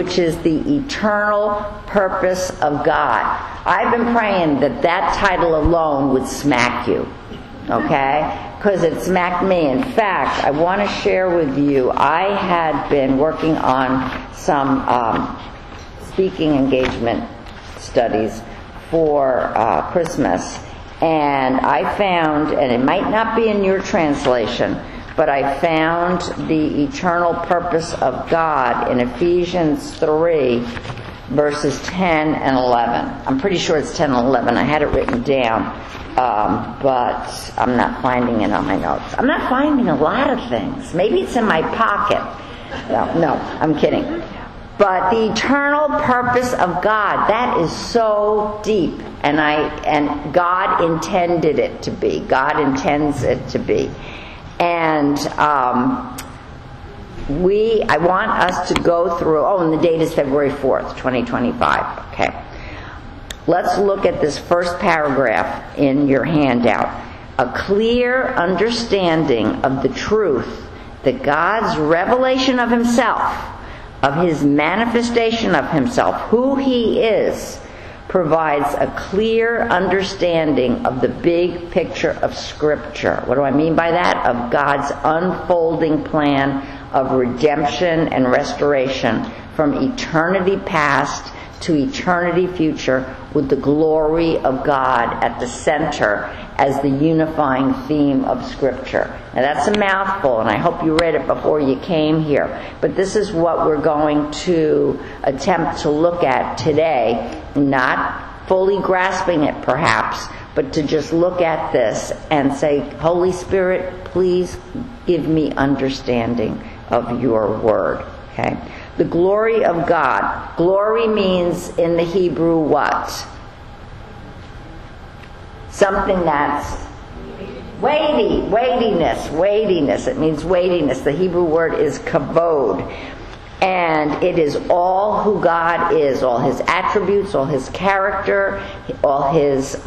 which is the eternal purpose of God. I've been praying that that title alone would smack you, okay? Because it smacked me. In fact, I want to share with you, I had been working on some speaking engagement studies for Christmas, and I found, and it might not be in your translation, but I found the eternal purpose of God in Ephesians 3, verses 10 and 11. I'm pretty sure it's 10 and 11. I had it written down, but I'm not finding it on my notes. I'm not finding a lot of things. Maybe it's in my pocket. No, I'm kidding. But the eternal purpose of God, that is so deep, and God intended it to be. God intends it to be. And I want us to go through, and the date is February 4th, 2025. Okay. Let's look at this first paragraph in your handout. A clear understanding of the truth that God's revelation of Himself, of His manifestation of Himself, who He is, provides a clear understanding of the big picture of Scripture. What do I mean by that? Of God's unfolding plan of redemption and restoration from eternity past to eternity future, with the glory of God at the center as the unifying theme of Scripture. Now that's a mouthful, and I hope you read it before you came here. But this is what we're going to attempt to look at today, not fully grasping it perhaps, but to just look at this and say, Holy Spirit, please give me understanding of your word. Okay? The glory of God. Glory means in the Hebrew what? Something that's weightiness. It means weightiness. The Hebrew word is kavod. And it is all who God is, all His attributes, all His character, all His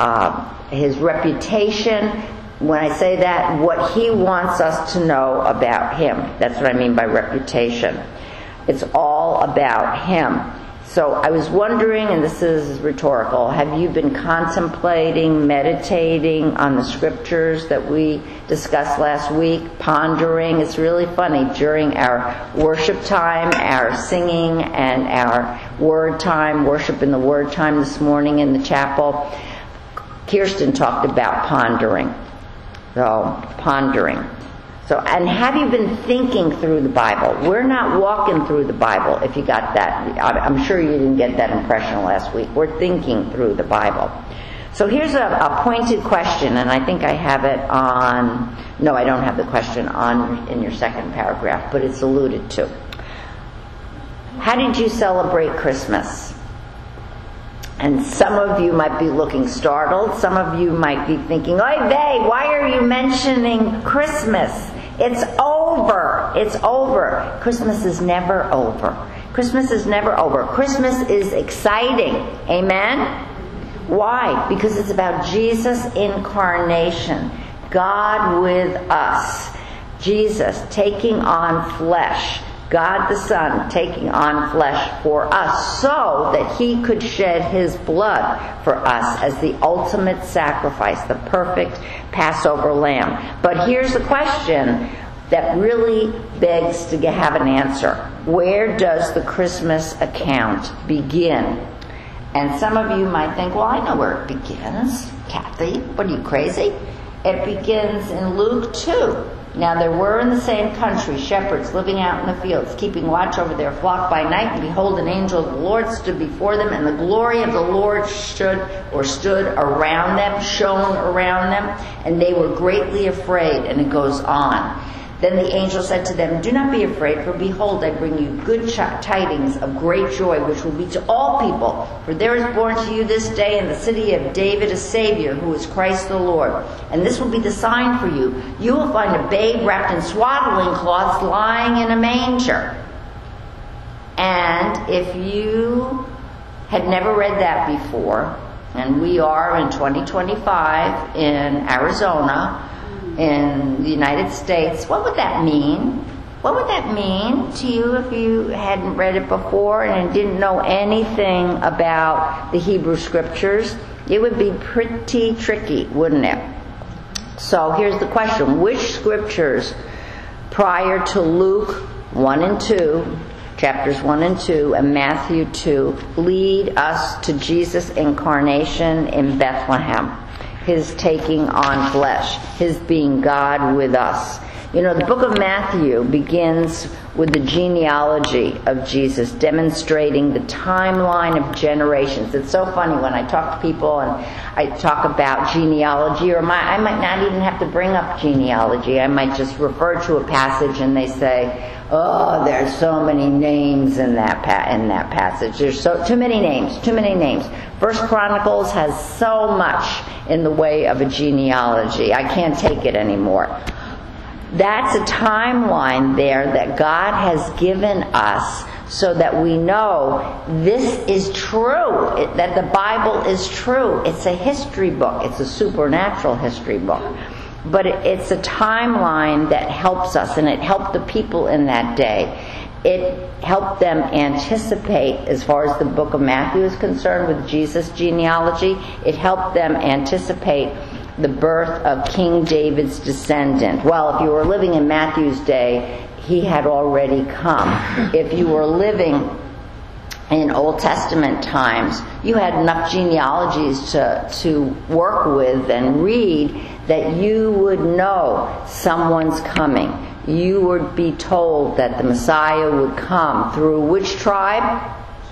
reputation. When I say that, what He wants us to know about Him. That's what I mean by reputation. It's all about Him. So I was wondering, and this is rhetorical, have you been contemplating, meditating on the Scriptures that we discussed last week, pondering? It's really funny. During our worship time, our singing, and our word time, worship in the word time this morning in the chapel, Kirsten talked about pondering. So, pondering. So, and have you been thinking through the Bible? We're not walking through the Bible, if you got that. I'm sure you didn't get that impression last week. We're thinking through the Bible. So here's a pointed question, and I think I have it on... No, I don't have the question on in your second paragraph, but it's alluded to. How did you celebrate Christmas? And some of you might be looking startled. Some of you might be thinking, oy vey, why are you mentioning Christmas? It's over. It's over. Christmas is never over. Christmas is never over. Christmas is exciting. Amen? Why? Because it's about Jesus' incarnation. God with us. Jesus taking on flesh. God the Son taking on flesh for us so that He could shed His blood for us as the ultimate sacrifice, the perfect Passover lamb. But here's the question that really begs to have an answer. Where does the Christmas account begin? And some of you might think, well, I know where it begins. Kathy, what are you, crazy? It begins in Luke 2. Now there were in the same country shepherds living out in the fields, keeping watch over their flock by night, and behold, an angel of the Lord stood before them, and the glory of the Lord stood around them, shone around them, and they were greatly afraid. And it goes on. Then the angel said to them, do not be afraid, for behold, I bring you good tidings of great joy, which will be to all people. For there is born to you this day in the city of David a Savior, who is Christ the Lord. And this will be the sign for you. You will find a babe wrapped in swaddling cloths lying in a manger. And if you had never read that before, and we are in 2025 in Arizona, in the United States, what would that mean? What would that mean to you if you hadn't read it before and didn't know anything about the Hebrew Scriptures? It would be pretty tricky, wouldn't it? So here's the question. Which Scriptures prior to Luke 1 and 2, chapters 1 and 2, and Matthew 2, lead us to Jesus' incarnation in Bethlehem, his taking on flesh, his being God with us? You know, the book of Matthew begins with the genealogy of Jesus, demonstrating the timeline of generations. It's so funny when I talk to people and I talk about genealogy, or I might not even have to bring up genealogy. I might just refer to a passage and they say, oh, there's so many names in that passage. There's too many names. First Chronicles has so much in the way of a genealogy. I can't take it anymore. That's a timeline there that God has given us so that we know this is true, that the Bible is true. It's a history book. It's a supernatural history book. But it's a timeline that helps us, and it helped the people in that day. It helped them anticipate, as far as the book of Matthew is concerned, with Jesus' genealogy, it helped them anticipate the birth of King David's descendant. Well, if you were living in Matthew's day, he had already come. If you were living in Old Testament times, you had enough genealogies to work with and read that you would know someone's coming. You would be told that the Messiah would come through which tribe?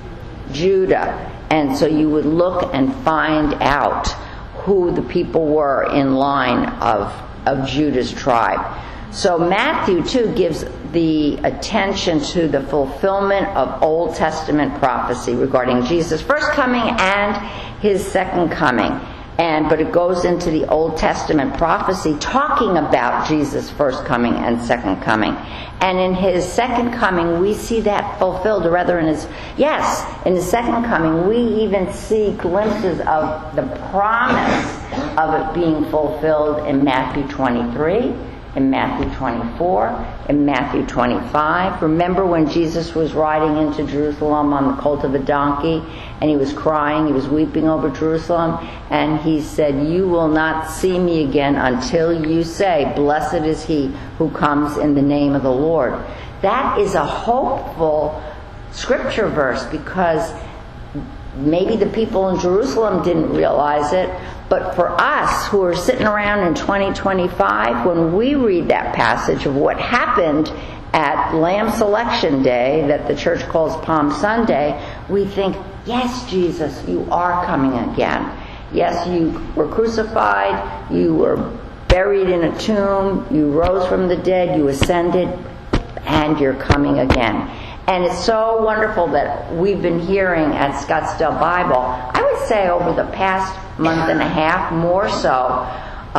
Judah. And so you would look and find out who the people were in line of Judah's tribe. So Matthew, too, gives the attention to the fulfillment of Old Testament prophecy regarding Jesus' first coming and his second coming. But it goes into the Old Testament prophecy talking about Jesus' first coming and second coming. And in his second coming, we see that fulfilled, or rather in his second coming, we even see glimpses of the promise of it being fulfilled in Matthew 23, in Matthew 24, in Matthew 25. Remember when Jesus was riding into Jerusalem on the colt of a donkey, and he was crying, he was weeping over Jerusalem, and he said, you will not see me again until you say, blessed is he who comes in the name of the Lord. That is a hopeful scripture verse, because maybe the people in Jerusalem didn't realize it, but for us who are sitting around in 2025, when we read that passage of what happened at Lamb Selection Day, that the church calls Palm Sunday, we think, yes, Jesus, you are coming again. Yes, you were crucified, you were buried in a tomb, you rose from the dead, you ascended, and you're coming again. And it's so wonderful that we've been hearing at Scottsdale Bible, I would say over the past month and a half, more so,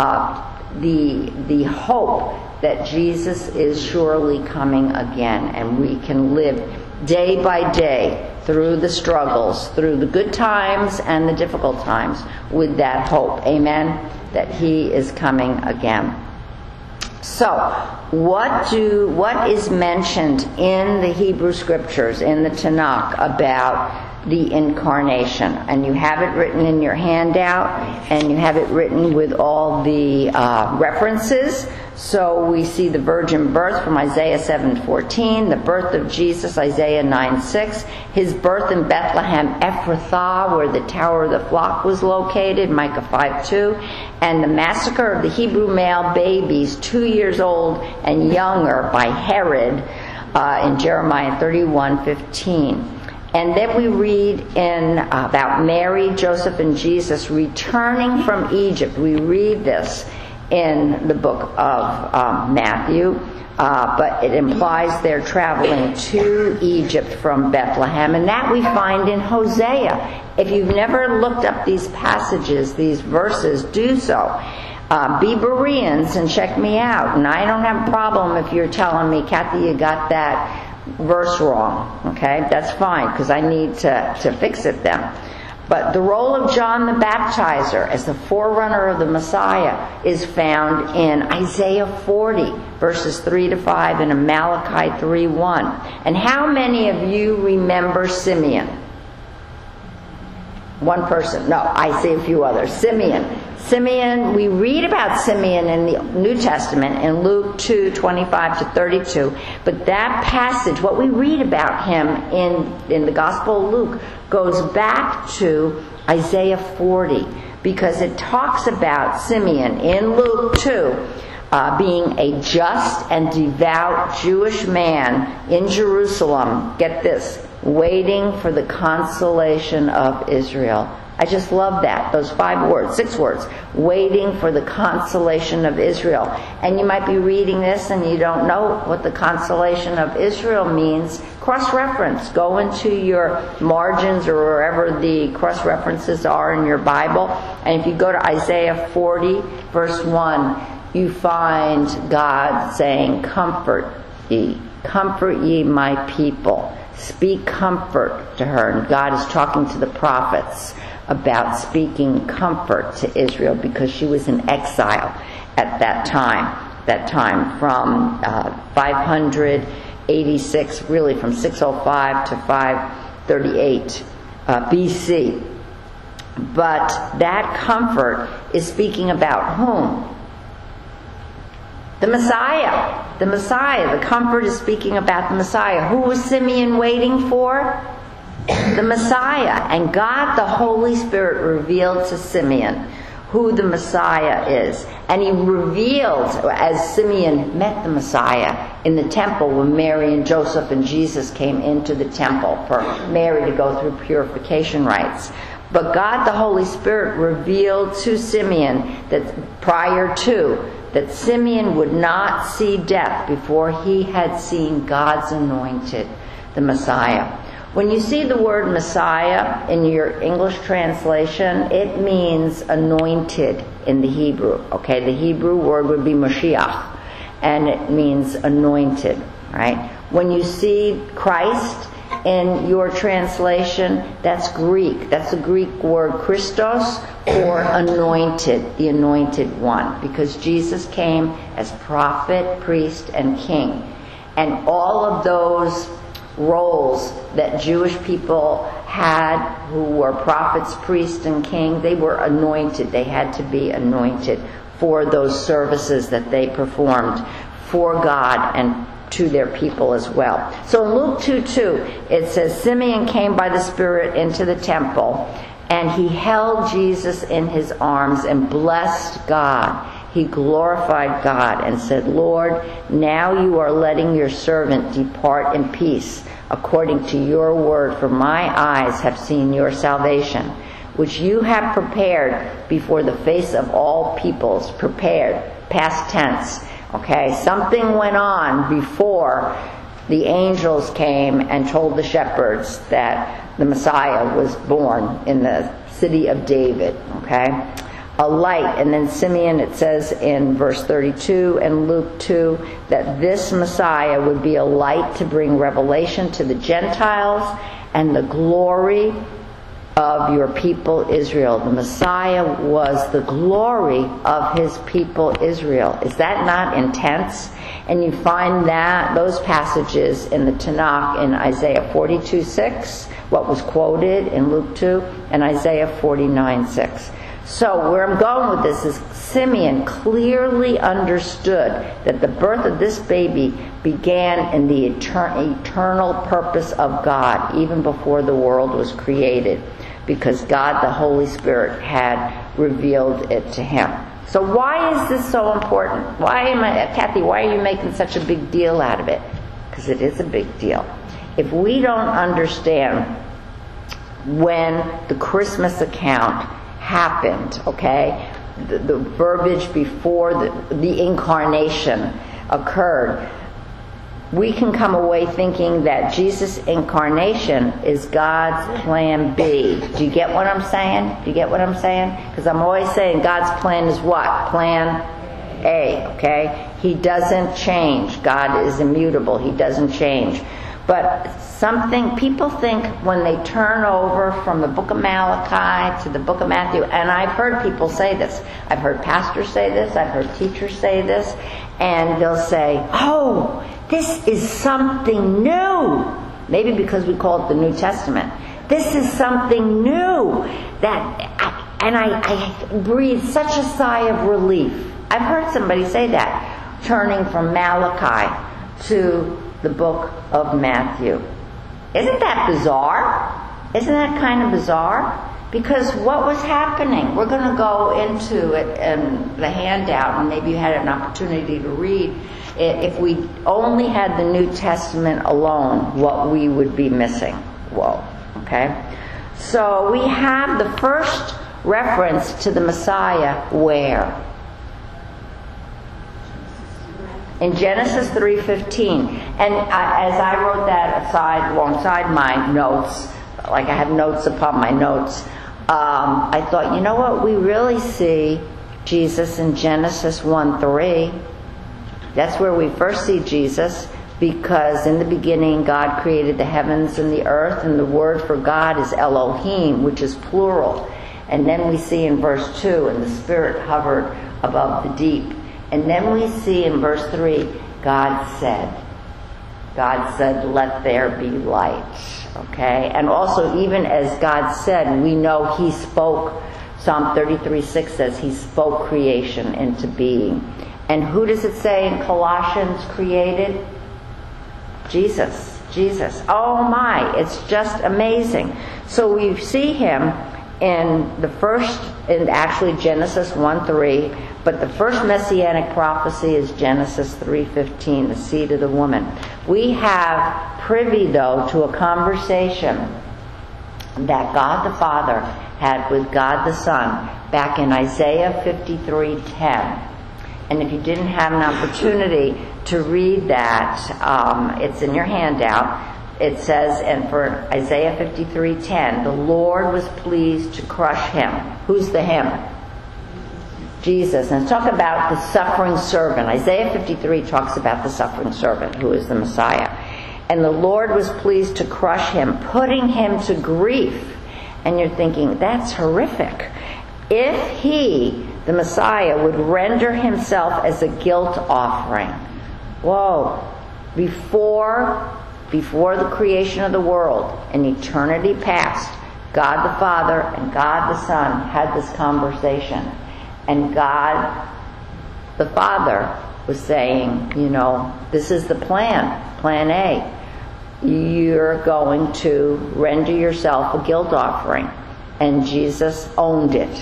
the hope that Jesus is surely coming again, and we can live day by day through the struggles, through the good times and the difficult times, with that hope. Amen? That he is coming again. So, what is mentioned in the Hebrew Scriptures, in the Tanakh, about the incarnation? And you have it written in your handout, and you have it written with all the references. So we see the virgin birth from Isaiah 7:14, the birth of Jesus, Isaiah 9:6, his birth in Bethlehem Ephrathah, where the tower of the flock was located, Micah 5:2, and the massacre of the Hebrew male babies 2 years old and younger by Herod in Jeremiah 31:15. And then we read about Mary, Joseph, and Jesus returning from Egypt. We read this in the book of Matthew, but it implies they're traveling to Egypt from Bethlehem, and that we find in Hosea. If you've never looked up these passages, these verses, do so. Be Bereans and check me out. And I don't have a problem if you're telling me, Kathy, you got that verse wrong. Okay, that's fine, because I need to fix it then. But the role of John the Baptizer as the forerunner of the Messiah is found in Isaiah 40, verses 3 to 5, and in Malachi 3:1. And how many of you remember Simeon? One person. No, I see a few others. Simeon, we read about Simeon in the New Testament in Luke 2:25 to 32, but that passage, what we read about him in the Gospel of Luke, goes back to Isaiah 40, because it talks about Simeon in Luke 2 being a just and devout Jewish man in Jerusalem, get this, waiting for the consolation of Israel. I just love that. Those 6 words. Waiting for the consolation of Israel. And you might be reading this and you don't know what the consolation of Israel means. Cross-reference. Go into your margins or wherever the cross-references are in your Bible. And if you go to Isaiah 40, verse 1, you find God saying, comfort ye my people. Speak comfort to her. And God is talking to the prophets about speaking comfort to Israel, because she was in exile at that time from 586, really from 605 to 538 BC. But that comfort is speaking about whom? The Messiah. The comfort is speaking about the Messiah. Who was Simeon waiting for? The Messiah. And God the Holy Spirit revealed to Simeon who the Messiah is. And he revealed, as Simeon met the Messiah in the temple when Mary and Joseph and Jesus came into the temple for Mary to go through purification rites. But God the Holy Spirit revealed to Simeon that Simeon would not see death before he had seen God's anointed, the Messiah. When you see the word Messiah in your English translation, it means anointed in the Hebrew. Okay, the Hebrew word would be Mashiach, and it means anointed, right? When you see Christ in your translation, that's Greek. That's the Greek word Christos, or anointed, the anointed one, because Jesus came as prophet, priest, and king. And all of those roles that Jewish people had, who were prophets, priests, and king, they were anointed. They had to be anointed for those services that they performed for God and to their people as well. So in Luke 2:2, it says, Simeon came by the Spirit into the temple, and he held Jesus in his arms and blessed God. He glorified God and said, Lord, now you are letting your servant depart in peace, according to your word, for my eyes have seen your salvation, which you have prepared before the face of all peoples. Prepared, past tense. Okay, something went on before the angels came and told the shepherds that the Messiah was born in the city of David. Okay, a light. And then Simeon, it says in verse 32 and Luke 2 that this Messiah would be a light to bring revelation to the Gentiles and the glory of your people Israel. The Messiah was the glory of his people Israel. Is that not intense? And you find those passages in the Tanakh in Isaiah 42:6, what was quoted in Luke 2, and Isaiah 49:6. So where I'm going with this is Simeon clearly understood that the birth of this baby began in the eternal purpose of God, even before the world was created, because God the Holy Spirit had revealed it to him. So why is this so important? Kathy, why are you making such a big deal out of it? Because it is a big deal. If we don't understand when the Christmas account happened, okay, the verbiage before the incarnation occurred, we can come away thinking that Jesus' incarnation is God's plan B. Do you get what I'm saying? Because I'm always saying God's plan is what? Plan A, okay? He doesn't change. God is immutable. He doesn't change. But people think when they turn over from the book of Malachi to the book of Matthew, and I've heard people say this. I've heard pastors say this. I've heard teachers say this. And they'll say, oh, this is something new. Maybe because we call it the New Testament. This is something new. I breathe such a sigh of relief. I've heard somebody say that, turning from Malachi to the book of Matthew. Isn't that bizarre? Isn't that kind of bizarre? Because what was happening? We're going to go into it in the handout, and maybe you had an opportunity to read it. If we only had the New Testament alone, what we would be missing. Whoa. Okay? So we have the first reference to the Messiah where? In Genesis 3:15. And as I wrote that alongside my notes, like I have notes upon my notes, I thought, you know what? We really see Jesus in Genesis 1:3. That's where we first see Jesus, because in the beginning God created the heavens and the earth, and the word for God is Elohim, which is plural. And then we see in verse 2, and the Spirit hovered above the deep. And then we see in verse 3, God said, let there be light. Okay? And also, even as God said, we know He spoke. Psalm 33:6 says He spoke creation into being. And who does it say in Colossians created? Jesus. Oh my, it's just amazing. So we see Him in actually Genesis 1:3, but the first messianic prophecy is Genesis 3:15, the seed of the woman. We have privy, though, to a conversation that God the Father had with God the Son back in Isaiah 53:10. And if you didn't have an opportunity to read that, it's in your handout. It says, and for Isaiah 53:10, the Lord was pleased to crush him. Who's the him? Jesus. And talk about the suffering servant. Isaiah 53 talks about the suffering servant, who is the Messiah. And the Lord was pleased to crush him, putting him to grief. And you're thinking, that's horrific. If he, the Messiah, would render himself as a guilt offering. Whoa. Before the creation of the world, in eternity past, God the Father and God the Son had this conversation. And God the Father was saying, this is the plan. Plan A. You're going to render yourself a guilt offering. And Jesus owned it.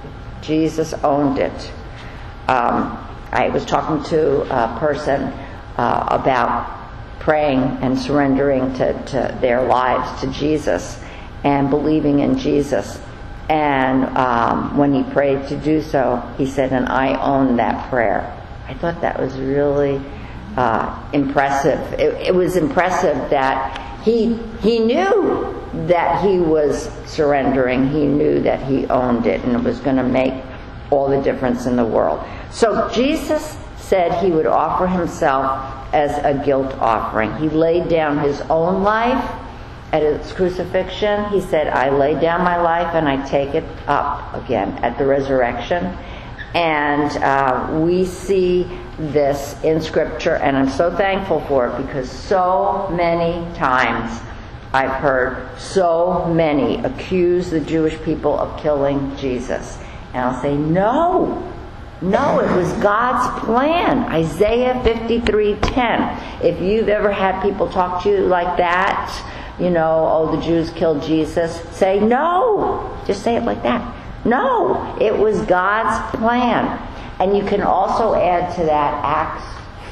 I was talking to a person about praying and surrendering to their lives to Jesus and believing in Jesus. And when he prayed to do so, he said, and I own that prayer. I thought that was really impressive. It was impressive that he knew that he was surrendering. He knew that he owned it, and it was going to make all the difference in the world. So Jesus said he would offer himself as a guilt offering. He laid down his own life at his crucifixion. He said, I lay down my life and I take it up again at the resurrection. And we see this in Scripture, and I'm so thankful for it, because so many times I've heard so many accuse the Jewish people of killing Jesus. And I'll say, no, it was God's plan. Isaiah 53:10. If you've ever had people talk to you like that, the Jews killed Jesus, say no. Just say it like that. No, it was God's plan. And you can also add to that Acts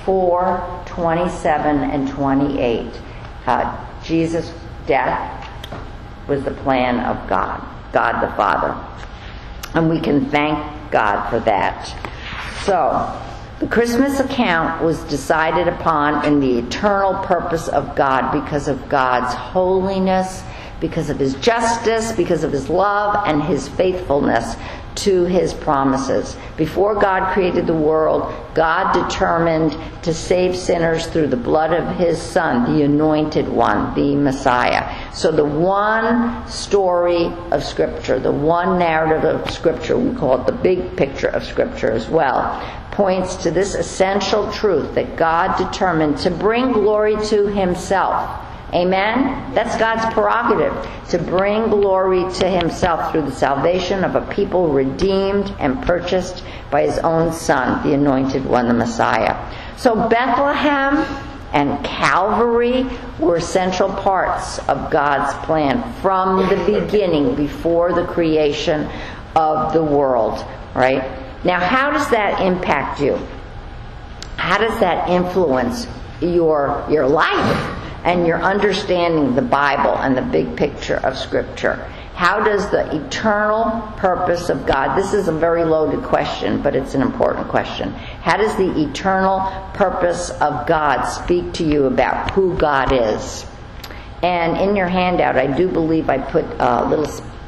4:27 and 28. Jesus' death was the plan of God the Father. And we can thank God for that. So, the Christmas account was decided upon in the eternal purpose of God, because of God's holiness, because of His justice, because of His love and His faithfulness to his promises. Before God created the world, God determined to save sinners through the blood of his Son, the Anointed One, the Messiah. So the one story of Scripture, the one narrative of Scripture, we call it the big picture of Scripture as well, points to this essential truth that God determined to bring glory to himself. Amen? That's God's prerogative, to bring glory to himself through the salvation of a people redeemed and purchased by his own Son, the Anointed One, the Messiah. So Bethlehem and Calvary were central parts of God's plan from the beginning, before the creation of the world. Right? Now, how does that impact you? How does that influence your life and your understanding the Bible and the big picture of Scripture? How does the eternal purpose of God, this is a very loaded question, but it's an important question. How does the eternal purpose of God speak to you about who God is? And in your handout, I do believe I put a little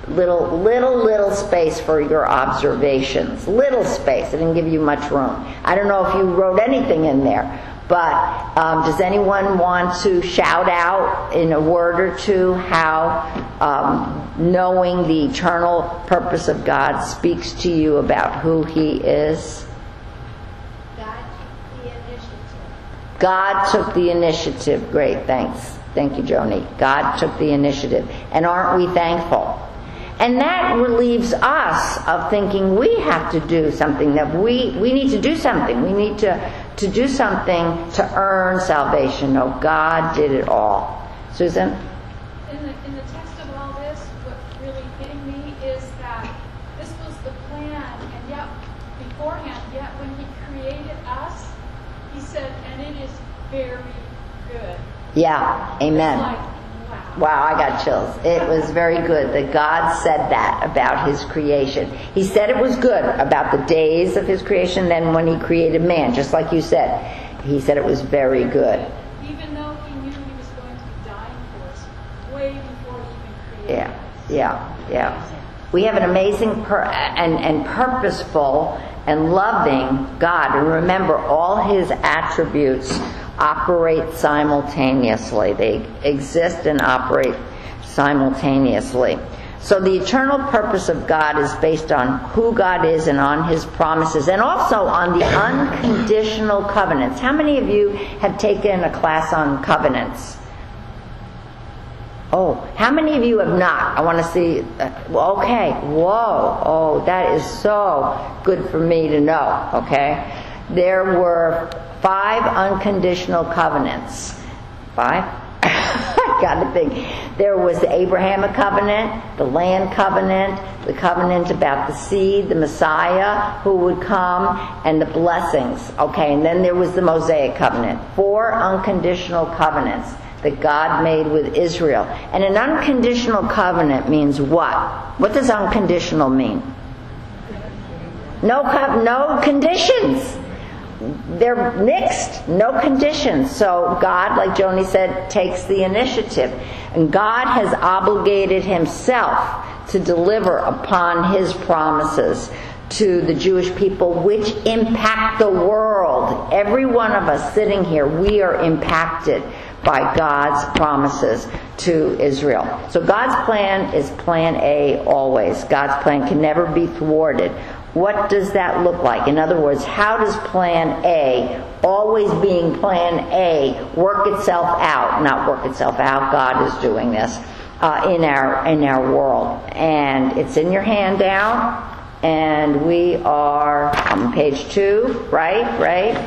space for your observations. Little space. I didn't give you much room. I don't know if you wrote anything in there. But does anyone want to shout out in a word or two how knowing the eternal purpose of God speaks to you about who he is? God took the initiative. God took the initiative. Great, thanks. Thank you, Joni. God took the initiative. And aren't we thankful? And that relieves us of thinking we have to do something, that we need to do something. We need to do something to earn salvation. No, God did it all. Susan? In the text of all this, what really hit me is that this was the plan, and yet beforehand, yet when he created us, he said, and it is very good. Yeah, amen. It's like, wow, I got chills. It was very good that God said that about his creation. He said it was good about the days of his creation, then when he created man, just like you said. He said it was very good. Even though he knew he was going to be dying for us way before he even created us. Yeah. We have an amazing and purposeful and loving God. And remember, all his attributes operate simultaneously. They exist and operate simultaneously. So the eternal purpose of God is based on who God is and on his promises, and also on the unconditional covenants. How many of you have taken a class on covenants? Oh, how many of you have not? I want to see. Okay. Whoa. Oh, that is so good for me to know. Okay. There were 5 unconditional covenants. 5? I got to think. There was the Abrahamic covenant, the land covenant, the covenant about the seed, the Messiah who would come, and the blessings. Okay, and then there was the Mosaic covenant. 4 unconditional covenants that God made with Israel. And an unconditional covenant means what? What does unconditional mean? No conditions. They're mixed, no conditions. So God, like Joni said, takes the initiative. And God has obligated himself to deliver upon his promises to the Jewish people, which impact the world. Every one of us sitting here, we are impacted by God's promises to Israel. So God's plan is plan A always. God's plan can never be thwarted. What does that look like? In other words, how does plan A, always being plan A, work itself out? Not work itself out. God is doing this in our world. And it's in your handout. And we are on page 2, right?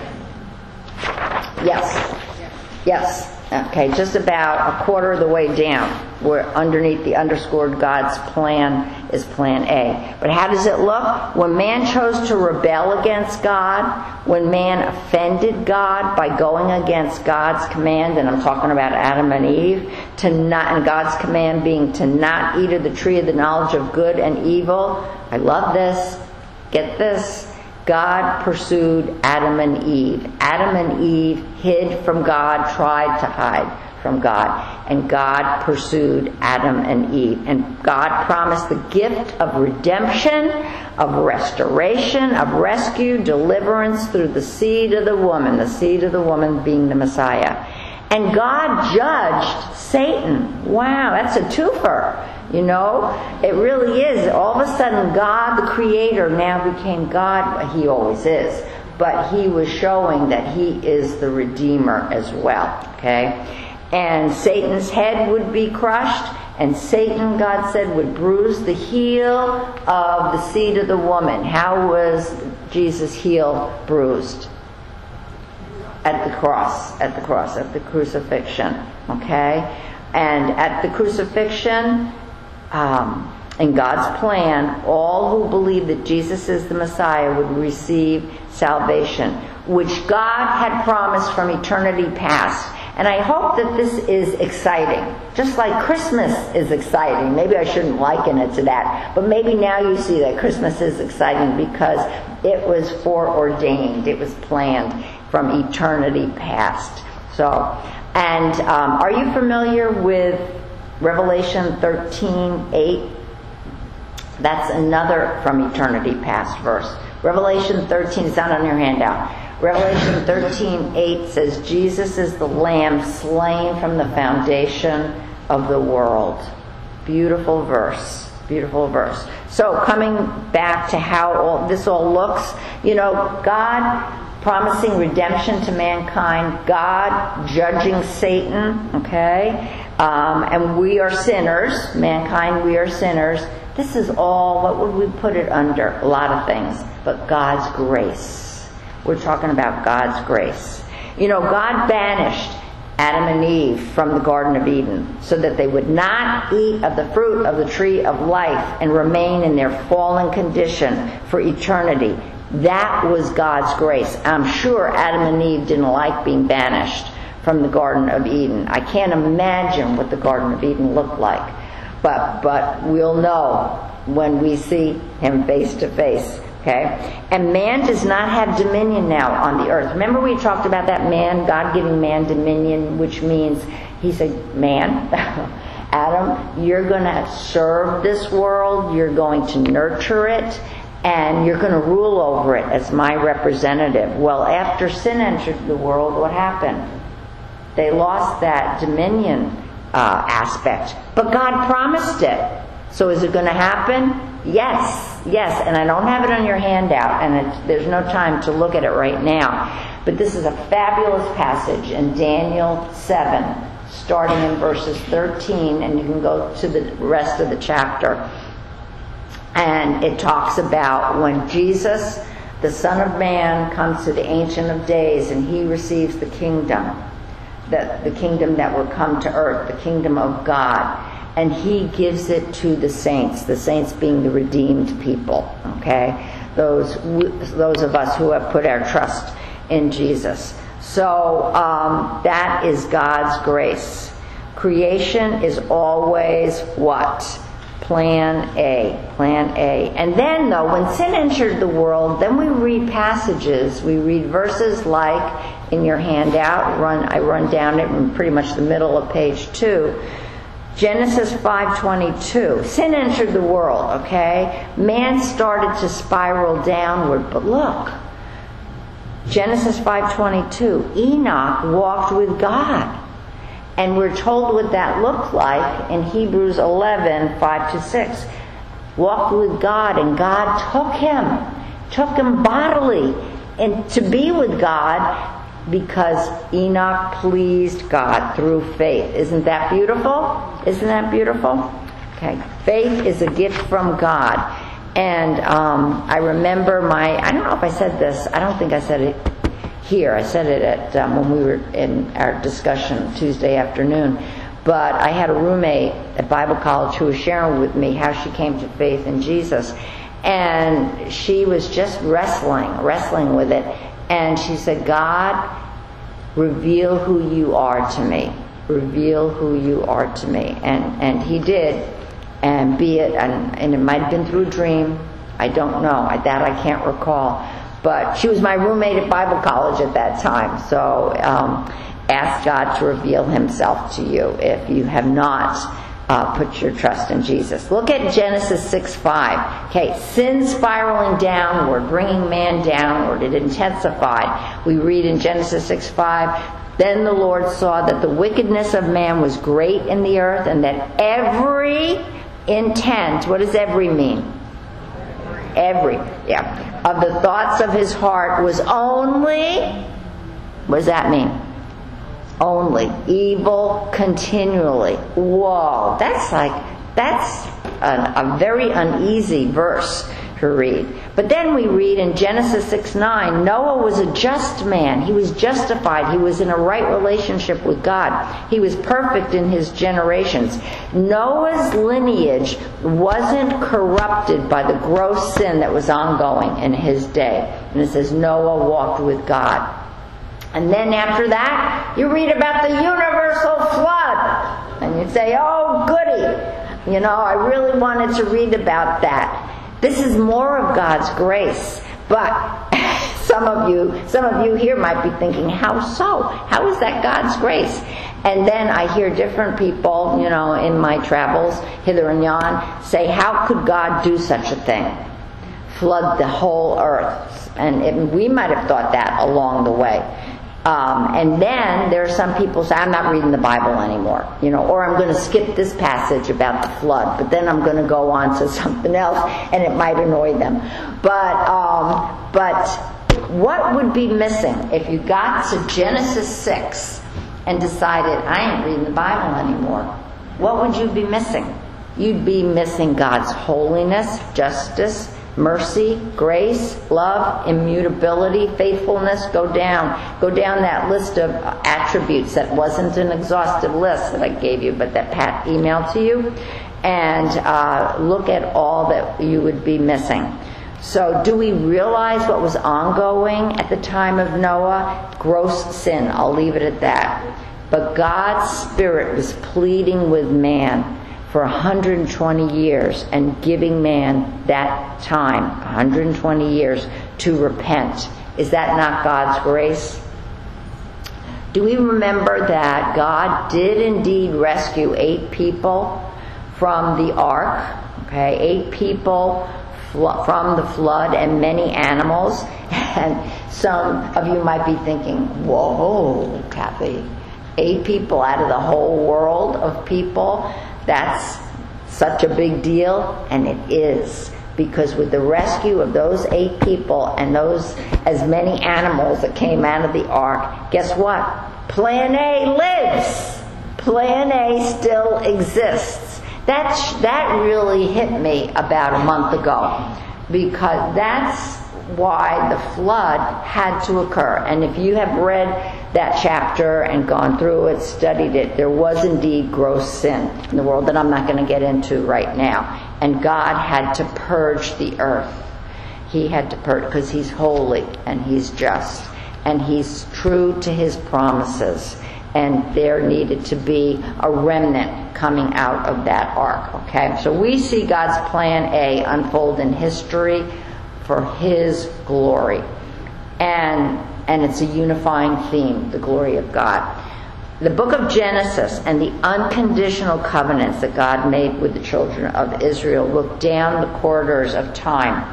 Yes. Okay, just about a quarter of the way down. We're underneath the underscored God's plan is plan A. But how does it look? When man chose to rebel against God, when man offended God by going against God's command, and I'm talking about Adam and Eve, and God's command being to not eat of the tree of the knowledge of good and evil. I love this. Get this. God pursued Adam and Eve. Adam and Eve hid from God, tried to hide. from God. And God pursued Adam and Eve. And God promised the gift of redemption, of restoration, of rescue, deliverance through the seed of the woman being the Messiah. And God judged Satan. Wow, that's a twofer. You know, it really is. All of a sudden, God, the Creator, now became God. He always is. But He was showing that He is the Redeemer as well. Okay? And Satan's head would be crushed. And Satan, God said, would bruise the heel of the seed of the woman. How was Jesus' heel bruised? At the cross, at the crucifixion. Okay? And at the crucifixion, in God's plan, all who believe that Jesus is the Messiah would receive salvation, which God had promised from eternity past. And I hope that this is exciting. Just like Christmas is exciting. Maybe I shouldn't liken it to that. But maybe now you see that Christmas is exciting because it was foreordained. It was planned from eternity past. So, and are you familiar with Revelation 13:8? That's another from eternity past verse. Revelation 13, it's not on your handout. Revelation 13:8 says, Jesus is the Lamb slain from the foundation of the world. Beautiful verse. Beautiful verse. So coming back to how this all looks, you know, God promising redemption to mankind, God judging Satan, okay? And we are sinners. Mankind, we are sinners. This is all, what would we put it under? A lot of things. But God's grace. We're talking about God's grace. You know, God banished Adam and Eve from the Garden of Eden so that they would not eat of the fruit of the tree of life and remain in their fallen condition for eternity. That was God's grace. I'm sure Adam and Eve didn't like being banished from the Garden of Eden. I can't imagine what the Garden of Eden looked like. But we'll know when we see Him face to face. Okay? And man does not have dominion now on the earth. Remember we talked about that man, God giving man dominion, which means He said, man, Adam, you're going to serve this world, you're going to nurture it, and you're going to rule over it as my representative. Well, after sin entered the world, what happened? They lost that dominion aspect. But God promised it. So is it going to happen? Yes, yes. And I don't have it on your handout, and there's no time to look at it right now. But this is a fabulous passage in Daniel 7, starting in verses 13, and you can go to the rest of the chapter. And it talks about when Jesus, the Son of Man, comes to the Ancient of Days, and He receives the kingdom, the kingdom that will come to earth, the kingdom of God. And He gives it to the saints being the redeemed people, okay? Those of us who have put our trust in Jesus. So that is God's grace. Creation is always what? Plan A. And then, though, when sin entered the world, then we read passages. We read verses like in your handout. I run down it in pretty much the middle of page 2. Genesis 5:22. Sin entered the world, okay? Man started to spiral downward. But look, Genesis 5:22. Enoch walked with God. And we're told what that looked like in Hebrews 11:5-6. Walked with God, and God took him bodily and to be with God, because Enoch pleased God through faith. Isn't that beautiful? Isn't that beautiful? Okay. Faith is a gift from God. And I remember I don't know if I said this. I don't think I said it here. I said it at when we were in our discussion Tuesday afternoon. But I had a roommate at Bible college who was sharing with me how she came to faith in Jesus. And she was just wrestling with it. And she said, God, reveal who you are to me. Reveal who you are to me. And He did. And and it might have been through a dream. I don't know. That I can't recall. But she was my roommate at Bible college at that time. So, ask God to reveal himself to you if you have not put your trust in Jesus. Look at Genesis 6:5. Okay, sin spiraling downward, bringing man downward. It intensified. We read in Genesis 6:5, then the Lord saw that the wickedness of man was great in the earth, and that every intent, what does every mean? Every, of the thoughts of his heart was only, what does that mean? Only evil continually. Whoa, that's a very uneasy verse to read. But then we read in Genesis 6:9, Noah was a just man. He was justified. He was in a right relationship with God. He was perfect in his generations. Noah's lineage wasn't corrupted by the gross sin that was ongoing in his day. And it says Noah walked with God. And then after that, you read about the universal flood. And you say, oh, goody. You know, I really wanted to read about that. This is more of God's grace. But some of you here might be thinking, how so? How is that God's grace? And then I hear different people, you know, in my travels, hither and yon, say, how could God do such a thing? Flood the whole earth. And we might have thought that along the way. And then there are some people say, I'm not reading the Bible anymore, you know, or I'm going to skip this passage about the flood, but then I'm going to go on to something else, and it might annoy them. But what would be missing if you got to Genesis 6 and decided, I ain't reading the Bible anymore? What would you be missing? You'd be missing God's holiness, justice, mercy, grace, love, immutability, faithfulness. Go down that list of attributes. That wasn't an exhaustive list that I gave you, but that Pat emailed to you. And look at all that you would be missing. So do we realize what was ongoing at the time of Noah? Gross sin. I'll leave it at that. But God's Spirit was pleading with man for 120 years and giving man that time, 120 years, to repent. Is that not God's grace? Do we remember that God did indeed rescue 8 people from the ark? Okay, 8 people from the flood and many animals. And some of you might be thinking, whoa, Kathy, 8 people out of the whole world of people? That's such a big deal, and it is, because with the rescue of those 8 people and those as many animals that came out of the ark, guess what? Plan A lives. Plan A still exists. That really hit me about a month ago, because that's why the flood had to occur. And if you have read that chapter and gone through it, studied it, there was indeed gross sin in the world that I'm not going to get into right now. And God had to purge the earth. He had to purge, because He's holy and He's just and He's true to His promises. And there needed to be a remnant coming out of that ark. Okay, so we see God's plan A unfold in history for His glory. And it's a unifying theme, the glory of God. The book of Genesis and the unconditional covenants that God made with the children of Israel look down the corridors of time.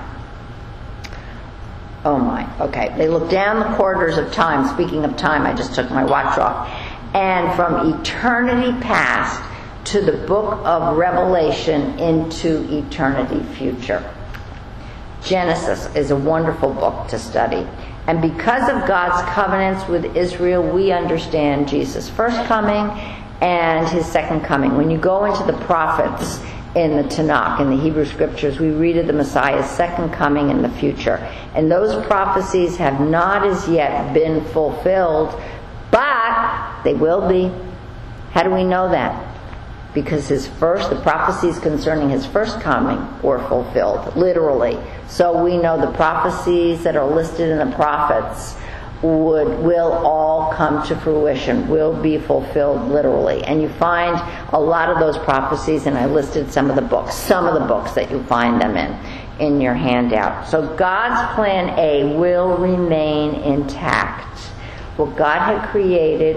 Oh my, okay. They look down the corridors of time. Speaking of time, I just took my watch off. And from eternity past to the book of Revelation into eternity future. Genesis is a wonderful book to study. And because of God's covenants with Israel, we understand Jesus' first coming and His second coming. When you go into the prophets in the Tanakh, in the Hebrew Scriptures, we read of the Messiah's second coming in the future. And those prophecies have not as yet been fulfilled, but they will be. How do we know that? Because the prophecies concerning His first coming were fulfilled, literally. So we know the prophecies that are listed in the prophets will all come to fruition, will be fulfilled literally. And you find a lot of those prophecies, and I listed some of the books that you find them in your handout. So God's plan A will remain intact. What God had created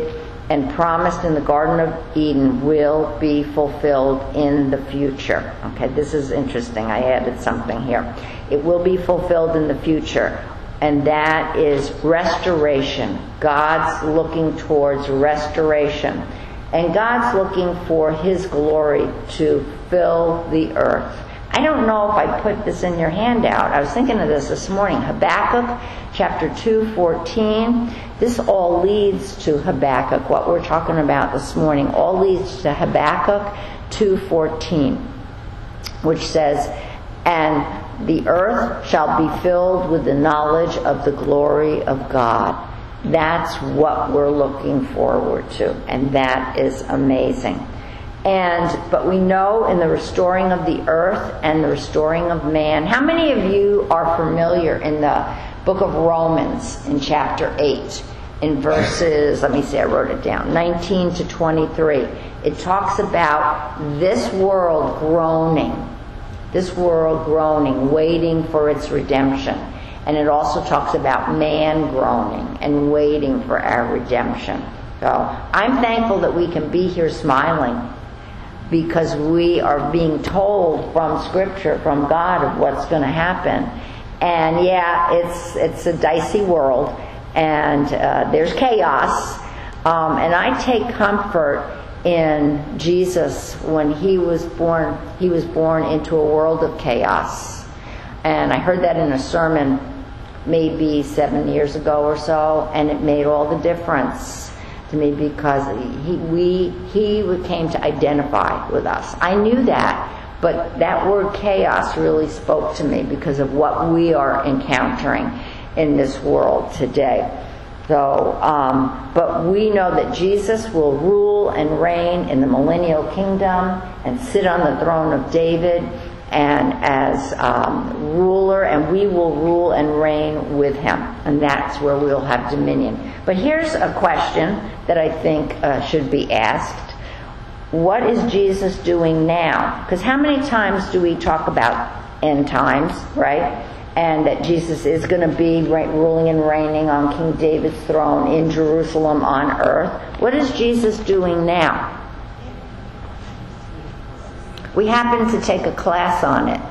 and promised in the Garden of Eden will be fulfilled in the future. Okay, this is interesting. I added something here. It will be fulfilled in the future, and that is restoration. God's looking towards restoration, and God's looking for His glory to fill the earth. I don't know if I put this in your handout. I was thinking of this morning. Habakkuk chapter 2:14. This all leads to Habakkuk. What we're talking about this morning all leads to Habakkuk 2:14, which says, "And the earth shall be filled with the knowledge of the glory of God." That's what we're looking forward to, and that is amazing. But we know in the restoring of the earth and the restoring of man, how many of you are familiar in the book of Romans in chapter 8, in verses, let me see, I wrote it down, 19 to 23. It talks about this world groaning, waiting for its redemption. And it also talks about man groaning and waiting for our redemption. So I'm thankful that we can be here smiling, because we are being told from Scripture, from God, of what's going to happen. And yeah, it's a dicey world, and there's chaos. And I take comfort in Jesus when He was born. He was born into a world of chaos. And I heard that in a sermon maybe 7 years ago or so, and it made all the difference to me, because he came to identify with us. I knew that, but that word chaos really spoke to me because of what we are encountering in this world today. So, but we know that Jesus will rule and reign in the millennial kingdom and sit on the throne of David and as ruler, and we will rule and reign with Him, and that's where we'll have dominion. But here's a question that I think should be asked. What is Jesus doing now? Because how many times do we talk about end times, right? And that Jesus is going to be ruling and reigning on King David's throne in Jerusalem on earth. What is Jesus doing now? We happened to take a class on it.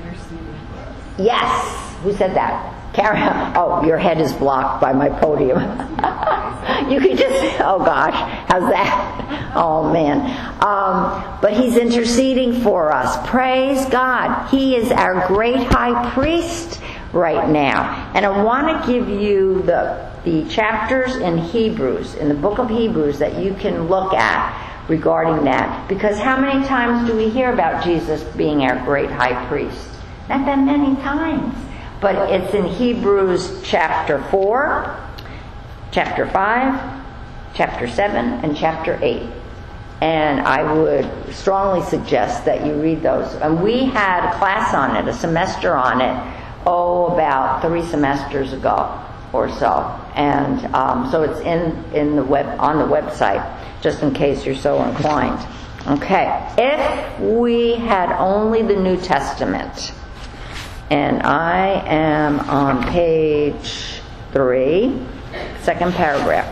Yes. Who said that? Karen. Oh, your head is blocked by my podium. You could just, oh gosh, how's that? Oh man. But He's interceding for us. Praise God. He is our great high priest right now. And I want to give you the chapters in Hebrews, in the book of Hebrews, that you can look at regarding that. Because how many times do we hear about Jesus being our great high priest? Not that many times. But it's in Hebrews chapter 4, chapter 5, chapter 7, and chapter 8. And I would strongly suggest that you read those. And we had a class on it, a semester on it, about 3 semesters ago or so. And so it's in the on the website, just in case you're so inclined. Okay. If we had only the New Testament, and I am on page 3, second paragraph.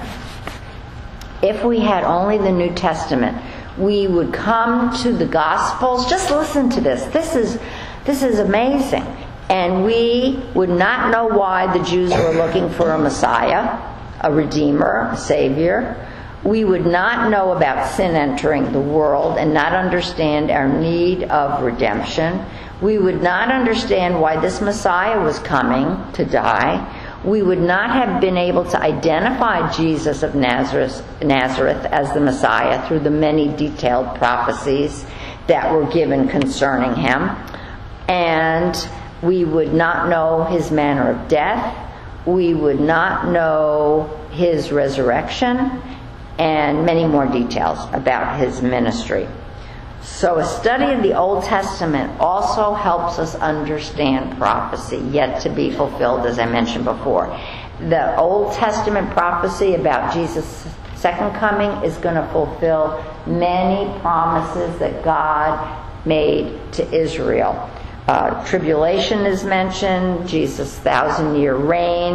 If we had only the New Testament, we would come to the Gospels. Just listen to this. This is amazing. And we would not know why the Jews were looking for a Messiah, a Redeemer, a Savior. We would not know about sin entering the world and not understand our need of redemption. We would not understand why this Messiah was coming to die. We would not have been able to identify Jesus of Nazareth as the Messiah through the many detailed prophecies that were given concerning Him. And we would not know His manner of death. We would not know His resurrection, and many more details about His ministry. So a study of the Old Testament also helps us understand prophecy yet to be fulfilled, as I mentioned before. The Old Testament prophecy about Jesus' second coming is going to fulfill many promises that God made to Israel. Tribulation is mentioned, Jesus' 1,000-year reign,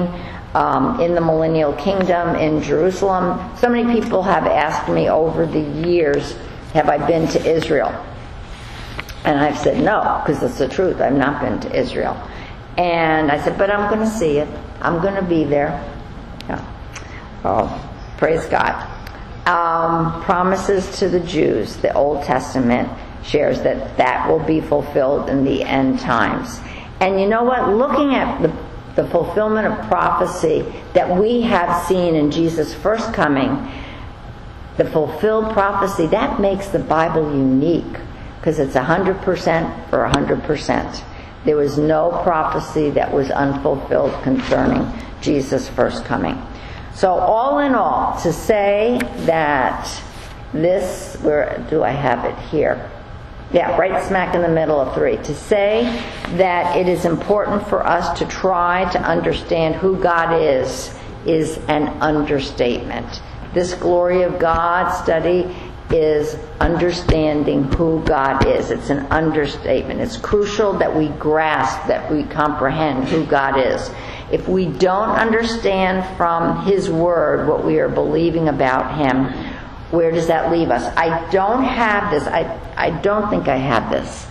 in the millennial kingdom in Jerusalem. So many people have asked me over the years, have I been to Israel? And I've said no, because it's the truth. I've not been to Israel. And I said, but I'm going to see it. I'm going to be there. Yeah. Oh, praise God. Promises to the Jews, the Old Testament shares that will be fulfilled in the end times. And you know what? Looking at the fulfillment of prophecy that we have seen in Jesus' first coming, the fulfilled prophecy, that makes the Bible unique, because it's 100% for 100%. There was no prophecy that was unfulfilled concerning Jesus' first coming. So all in all, to say that this, where do I have it here? Yeah, right smack in the middle of 3. To say that it is important for us to try to understand who God is an understatement. This Glory of God study is understanding who God is. It's an understatement. It's crucial that we grasp, that we comprehend who God is. If we don't understand from His Word what we are believing about Him, where does that leave us? I don't have this. I don't think I have this.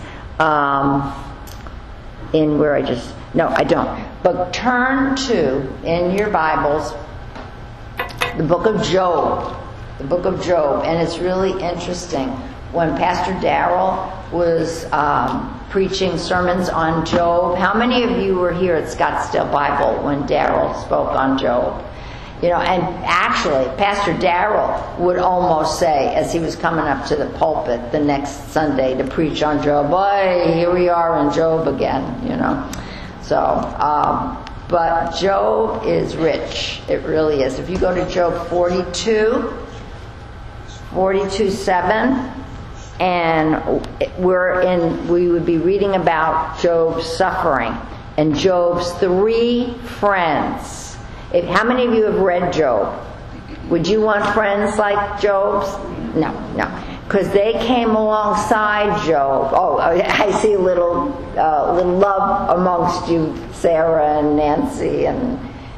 No, I don't. But turn to, in your Bibles, the book of Job. The book of Job. And it's really interesting. When Pastor Darrell was preaching sermons on Job, how many of you were here at Scottsdale Bible when Darrell spoke on Job? You know, and actually, Pastor Darrell would almost say, as he was coming up to the pulpit the next Sunday to preach on Job, boy, here we are in Job again, you know. So, but Job is rich. It really is. If you go to Job 42:7, and we would be reading about Job's suffering and Job's 3 friends. How many of you have read Job? Would you want friends like Job's? No. Because they came alongside Job. Oh, I see a little love amongst you, Sarah and Nancy and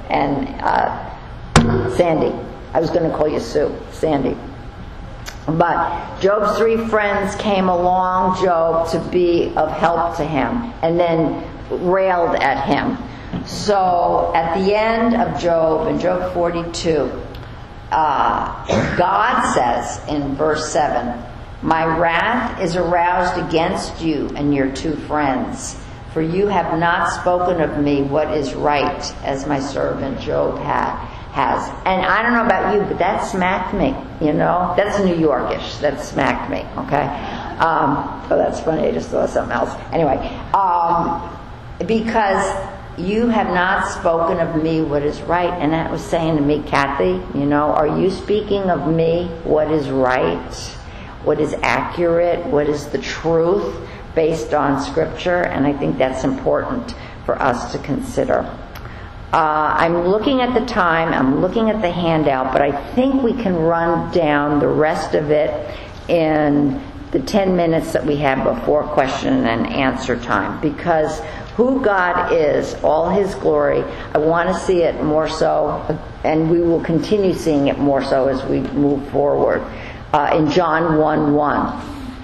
Sandy. I was going to call you Sue, Sandy. But Job's 3 friends came along Job to be of help to him, and then railed at him. So at the end of Job, in Job 42, God says in verse 7, "My wrath is aroused against you and your 2 friends, for you have not spoken of me what is right, as my servant Job has." And I don't know about you, but that smacked me, you know. That's New Yorkish. That smacked me, okay? Oh, that's funny. I just thought of something else. Anyway, because you have not spoken of me what is right. And that was saying to me, Kathy, you know, are you speaking of me what is right, what is accurate, what is the truth based on Scripture? And I think that's important for us to consider. I'm looking at the time, I'm looking at the handout, but I think we can run down the rest of it in the 10 minutes that we have before question and answer time, because who God is, all His glory, I want to see it more so, and we will continue seeing it more so as we move forward, in John 1:1.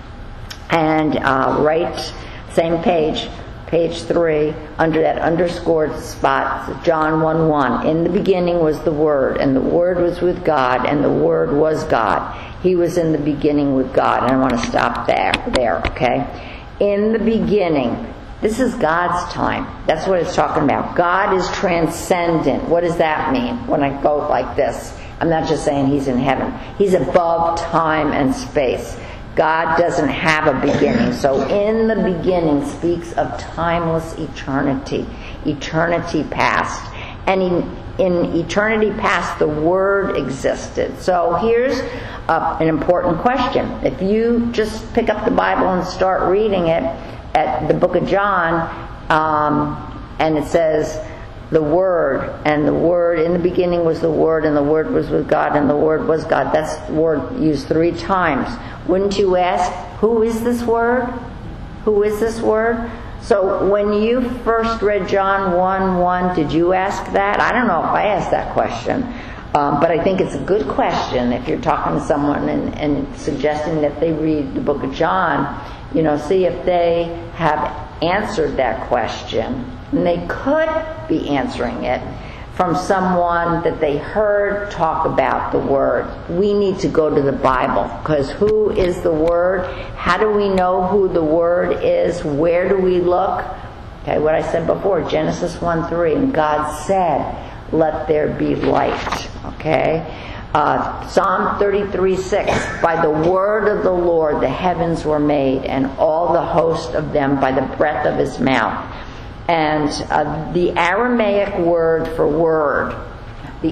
And right, same page 3, under that underscored spot, John 1:1. In the beginning was the Word, and the Word was with God, and the Word was God. He was in the beginning with God. And I want to stop there, okay? In the beginning. This is God's time. That's what it's talking about. God is transcendent. What does that mean when I go like this? I'm not just saying He's in heaven. He's above time and space. God doesn't have a beginning. So in the beginning speaks of timeless eternity. Eternity past. And in eternity past, the Word existed. So here's an important question. If you just pick up the Bible and start reading it, at the book of John, and it says the Word, and the Word, in the beginning was the Word, and the Word was with God, and the Word was God. That's the word used 3 times. Wouldn't you ask, who is this Word? Who is this Word? So when you first read John 1:1, did you ask that? I don't know if I asked that question, but I think it's a good question if you're talking to someone and suggesting that they read the book of John. See if they have answered that question. And they could be answering it from someone that they heard talk about the Word. We need to go to the Bible, because who is the Word? How do we know who the Word is? Where do we look? Okay, what I said before, Genesis 1:3, and God said, let there be light. Okay? Psalm 33:6, by the word of the Lord the heavens were made, and all the host of them by the breath of his mouth. And the Aramaic word for word is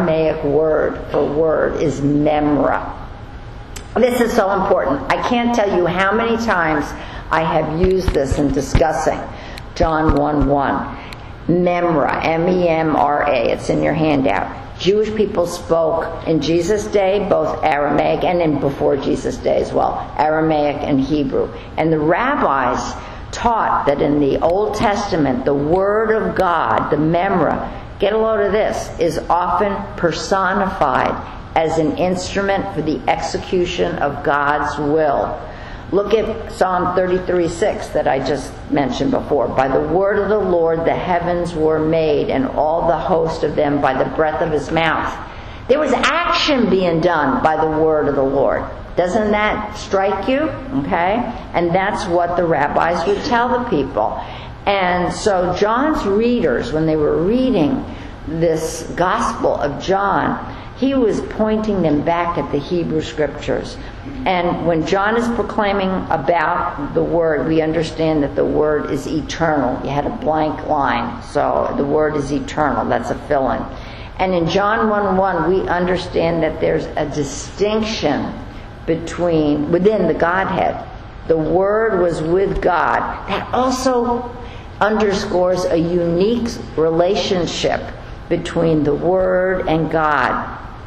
memra. This is so important. I can't tell you how many times I have used this in discussing John 1:1. Memra, M-E-M-R-A. It's in your handout. Jewish people spoke in Jesus' day both Aramaic and before Jesus' day as well, Aramaic and Hebrew. And the rabbis taught that in the Old Testament, the Word of God, the Memra, get a load of this, is often personified as an instrument for the execution of God's will. Look at Psalm 33:6 that I just mentioned before. By the word of the Lord the heavens were made, and all the host of them by the breath of his mouth. There was action being done by the word of the Lord. Doesn't that strike you? Okay? And that's what the rabbis would tell the people. And so John's readers, when they were reading this Gospel of John, he was pointing them back at the Hebrew Scriptures. And when John is proclaiming about the Word, we understand that the Word is eternal. You had a blank line, so the Word is eternal. That's a fill-in. And in John 1:1, we understand that there's a distinction within the Godhead. The Word was with God. That also underscores a unique relationship between the Word and God.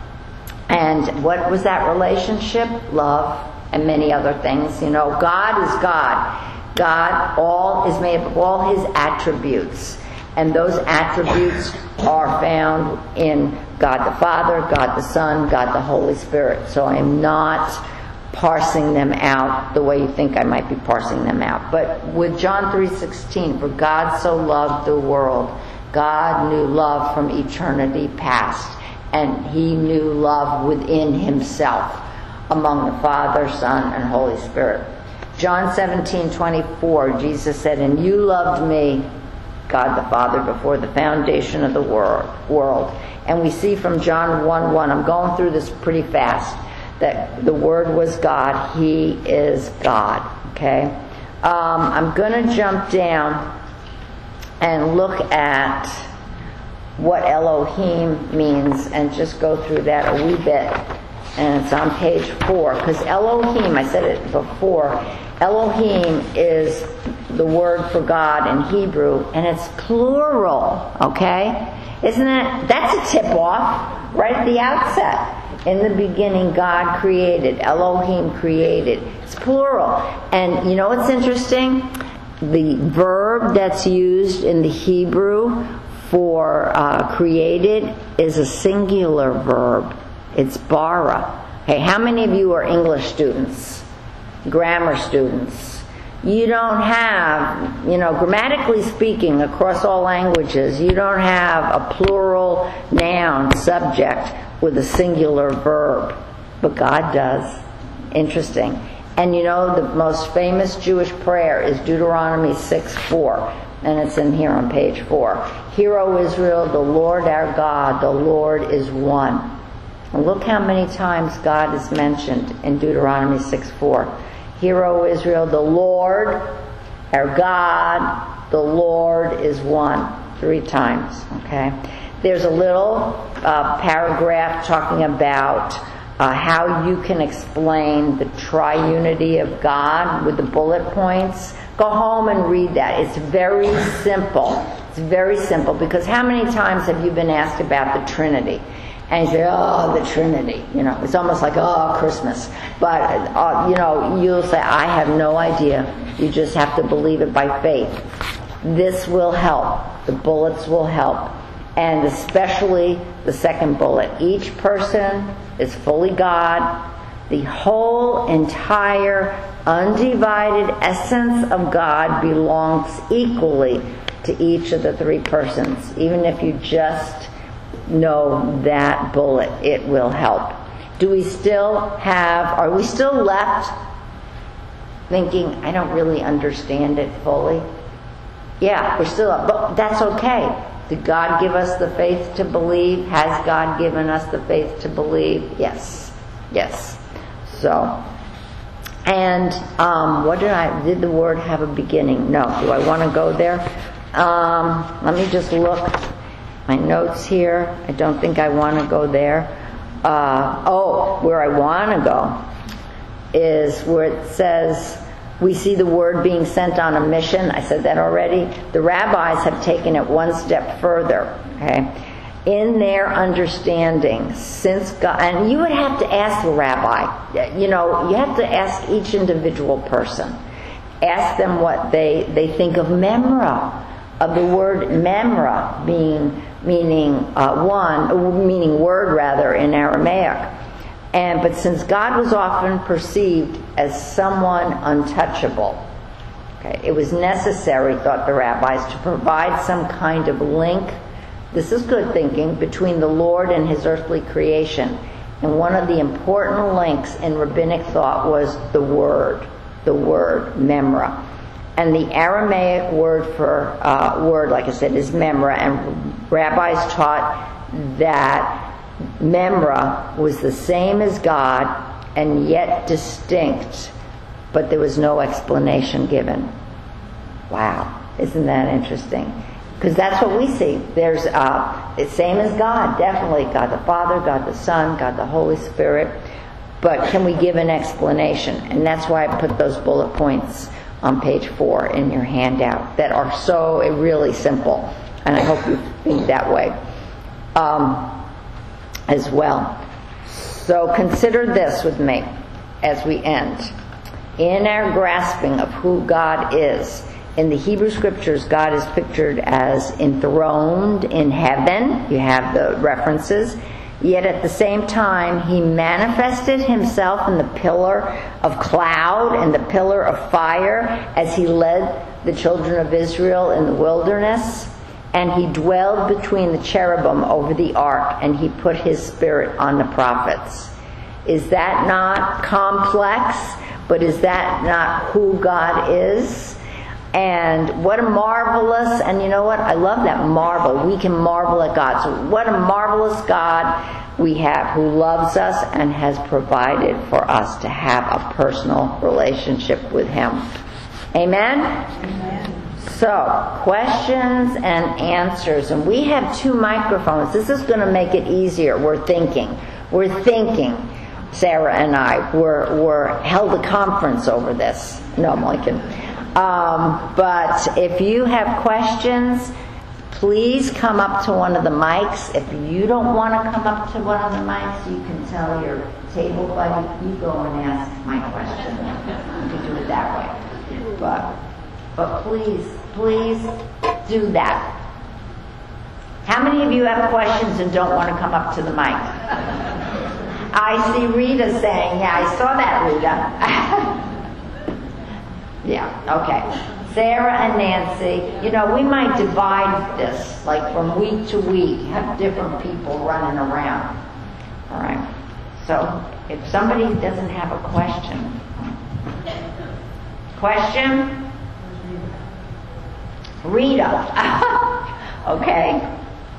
And what was that relationship? Love and many other things. God is God. God is made up of all his attributes. And those attributes are found in God the Father, God the Son, God the Holy Spirit. So I'm not parsing them out the way you think I might be parsing them out. But with John 3:16, for God so loved the world, God knew love from eternity past. And he knew love within himself among the Father, Son, and Holy Spirit. John 17:24, Jesus said, and you loved me, God the Father, before the foundation of the world. And we see from John 1:1, I'm going through this pretty fast, that the Word was God, he is God. Okay? I'm going to jump down and look at what Elohim means and just go through that a wee bit. And it's on page 4. Because Elohim, I said it before, Elohim is the word for God in Hebrew, and it's plural, okay? Isn't it? That's a tip-off right at the outset. In the beginning, God created. Elohim created. It's plural. And you know what's interesting? The verb that's used in the Hebrew for created is a singular verb. It's bara. Hey, how many of you are English students? Grammar students? You don't have, grammatically speaking, across all languages, you don't have a plural noun subject with a singular verb. But God does. Interesting. And the most famous Jewish prayer is Deuteronomy 6:4. And it's in here on page 4. Hear, O Israel, the Lord our God, the Lord is one. And look how many times God is mentioned in Deuteronomy 6:4. Hear, O Israel, the Lord our God, the Lord is one. 3 times. Okay? There's a little paragraph talking about how you can explain the triunity of God with the bullet points. Go home and read that. It's very simple. It's very simple, because how many times have you been asked about the Trinity? And you say, oh, the Trinity. It's almost like, oh, Christmas. But, you'll say, I have no idea. You just have to believe it by faith. This will help. The bullets will help. And especially the second bullet. Each person is fully God. The whole entire undivided essence of God belongs equally to each of the three persons. Even if you just know that bullet, it will help. Are we still left thinking, I don't really understand it fully? Yeah, we're still up, but that's okay. Did God give us the faith to believe? Has God given us the faith to believe? Yes. So, and did the word have a beginning? No. Do I want to go there? Let me just look. My notes here. I don't think I want to go there. Where I want to go is where it says, we see the word being sent on a mission. I said that already. The rabbis have taken it one step further. Okay, in their understanding, since God, and you would have to ask the rabbi. You have to ask each individual person. Ask them what they think of memra, of the word memra meaning word rather in Aramaic. But since God was often perceived as someone untouchable, it was necessary, thought the rabbis, to provide some kind of link. This is good thinking, between the Lord and His earthly creation. And one of the important links in rabbinic thought was the word memra. And the Aramaic word for word, like I said, is memra. And rabbis taught that memra was the same as God and yet distinct, but there was no explanation given. Wow, isn't that interesting? Because that's what we see. There's it's same as God, definitely God the Father, God the Son, God the Holy Spirit. But can we give an explanation? And that's why I put those bullet points on page 4 in your handout that are so really simple. And I hope you think that way as well. So consider this with me as we end. In our grasping of who God is, in the Hebrew Scriptures, God is pictured as enthroned in heaven. You have the references. Yet at the same time, He manifested Himself in the pillar of cloud and the pillar of fire as He led the children of Israel in the wilderness. And He dwelled between the cherubim over the ark, and He put His Spirit on the prophets. Is that not complex? But is that not who God is? And what a marvelous, and you know what? I love that marvel. We can marvel at God. So what a marvelous God we have, who loves us and has provided for us to have a personal relationship with Him. Amen? Amen. So, questions and answers. And we have 2 microphones. This is going to make it easier. We're thinking. Sarah and I were held a conference over this. No, I'm only kidding. But if you have questions, please come up to one of the mics. If you don't want to come up to one of the mics, you can tell your table buddy, you go and ask my question. You can do it that way. But please do that. How many of you have questions and don't want to come up to the mic? I see Rita saying, yeah, I saw that, Rita. Yeah, okay. Sarah and Nancy, we might divide this, like from week to week, have different people running around. All right. So, if somebody doesn't have a question. Question? Rita. Okay.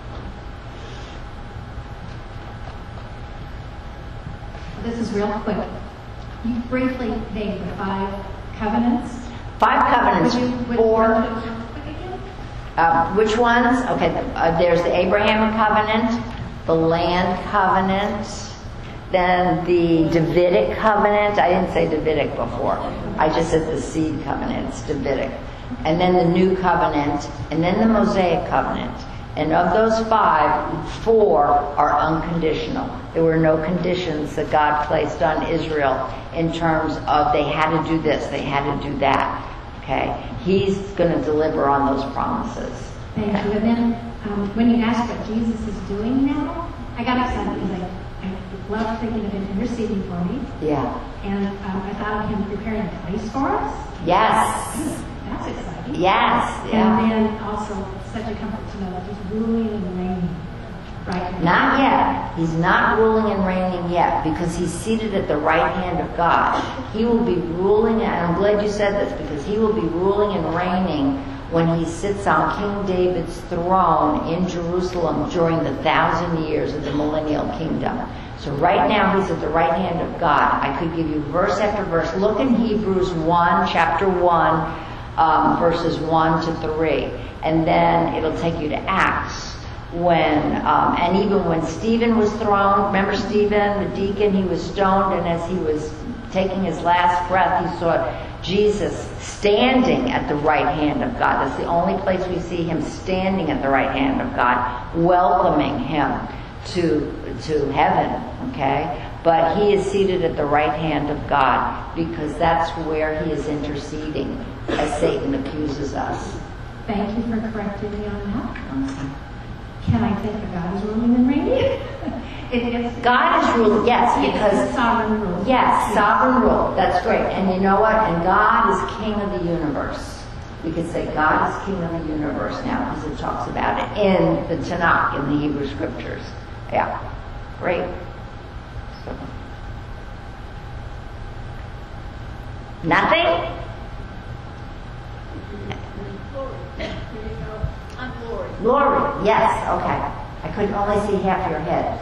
This is real quick. You briefly named the 5 covenants. 5 covenants. Which ones? Okay, there's the Abrahamic covenant, the land covenant, then the Davidic covenant. I didn't say Davidic before. I just said the seed covenant. It's Davidic. And then the new covenant, and then the Mosaic covenant. And of those 5, 4 are unconditional. There were no conditions that God placed on Israel in terms of they had to do this, they had to do that. Okay? He's going to deliver on those promises. Thank you. And then when you asked what Jesus is doing now, I got excited because I love thinking of him interceding for me. Yeah. And I thought of him preparing a place for us. Yes. That's exciting. Yes. Yeah. And then also such a comfort to know that he's ruling and reigning right now. Not yet. He's not ruling and reigning yet because he's seated at the right hand of God. He will be ruling, and I'm glad you said this, because he will be ruling and reigning when he sits on King David's throne in Jerusalem during the 1,000 years of the millennial kingdom. So right now he's at the right hand of God. I could give you verse after verse. Look in Hebrews 1, chapter 1, verses 1 to 3. And then it'll take you to Acts when, and even when Stephen was thrown, remember Stephen, the deacon, he was stoned, and as he was taking his last breath, he saw Jesus standing at the right hand of God. That's the only place we see him standing at the right hand of God, welcoming him to heaven, okay? But he is seated at the right hand of God because that's where he is interceding as Satan accuses us. Thank you for correcting me on that. Can I think that God is ruling and reigning? God is ruling, yes, because it's sovereign rule. Yes, sovereign rule. That's great. And you know what? And God is King of the universe. We could say God is King of the universe now because it talks about it in the Tanakh, in the Hebrew Scriptures. Yeah, great. So. Nothing? Glory, yes, okay. I could only see half your head.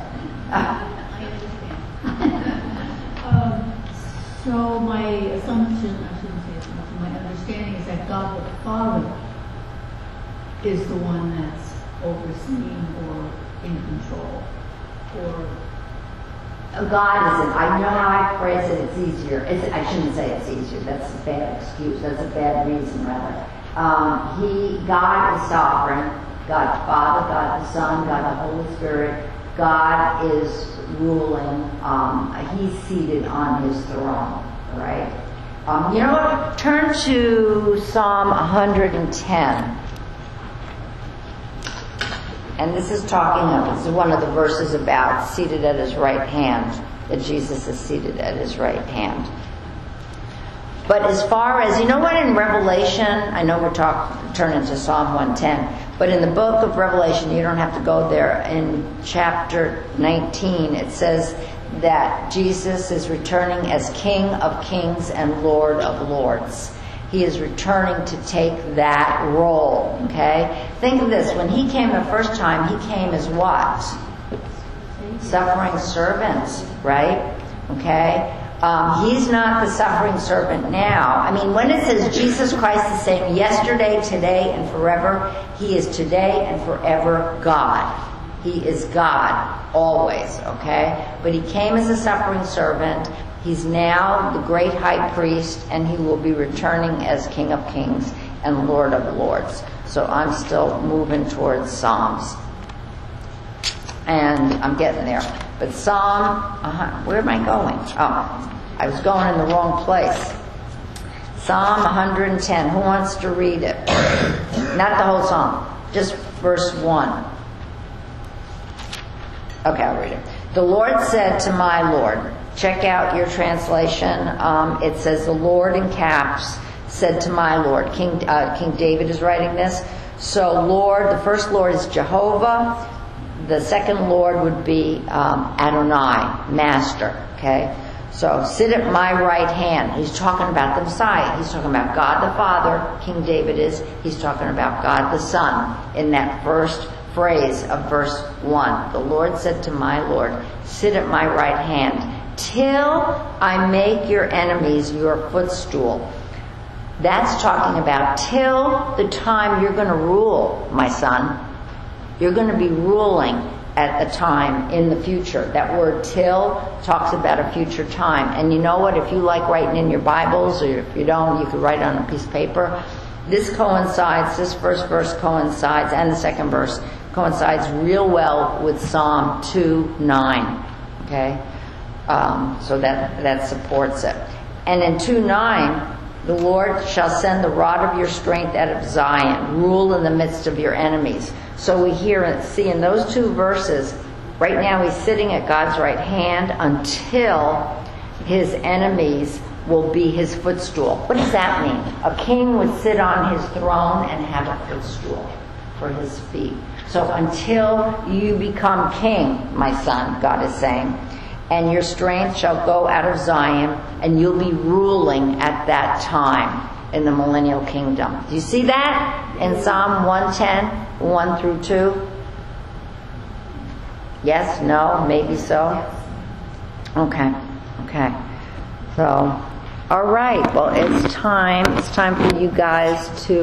So my assumption, I shouldn't say assumption, my understanding is that God the Father is the one that's overseeing or in control, or God isn't. I know how I phrase it. It's easier. I shouldn't say it's easier. That's a bad excuse. That's a bad reason, rather. God is sovereign. God the Father, God the Son, God the Holy Spirit. God is ruling. He's seated on his throne, right? You know what? Turn to Psalm 110. And this is this is one of the verses about seated at his right hand, that Jesus is seated at his right hand. But as far as, you know what, in Revelation, I know we're turning to Psalm 110, but in the book of Revelation, you don't have to go there. In chapter 19, it says that Jesus is returning as King of Kings and Lord of Lords. He is returning to take that role, okay? Think of this. When he came the first time, he came as what? Suffering servant, right? Okay? He's not the suffering servant now. I mean, when it says Jesus Christ the same yesterday, today, and forever, he is today and forever God. He is God, always, okay? But he came as a suffering servant. He's now the great high priest, and he will be returning as King of Kings and Lord of Lords. So I'm still moving towards Psalms. And I'm getting there. But Psalm, where am I going? Oh, I was going in the wrong place. Psalm 110. Who wants to read it? Not the whole psalm, just verse 1. Okay, I'll read it. The Lord said to my Lord. Check out your translation. It says the Lord in caps said to my Lord. King David is writing this. So Lord, the first Lord is Jehovah. The second Lord would be Adonai, Master. Okay? So sit at my right hand. He's talking about the Messiah. He's talking about God the Father, King David is. He's talking about God the Son in that first phrase of verse 1. The Lord said to my Lord, sit at my right hand till I make your enemies your footstool. That's talking about till the time you're going to rule, my son. You're going to be ruling at a time in the future. That word till talks about a future time. And you know what? If you like writing in your Bibles, or if you don't, you could write on a piece of paper. this coincides, this first verse coincides, and the second verse coincides real well with Psalm 2:9. Okay? So that supports it. And in 2:9, the Lord shall send the rod of your strength out of Zion, rule in the midst of your enemies. So we see in those two verses, right now he's sitting at God's right hand until his enemies will be his footstool. What does that mean? A king would sit on his throne and have a footstool for his feet. So until you become king, my son, God is saying, and your strength shall go out of Zion, and you'll be ruling at that time in the millennial kingdom. Do you see that in Psalm 110, 1 through 2? Yes? No? Maybe so? Okay. So, all right. Well, it's time for you guys to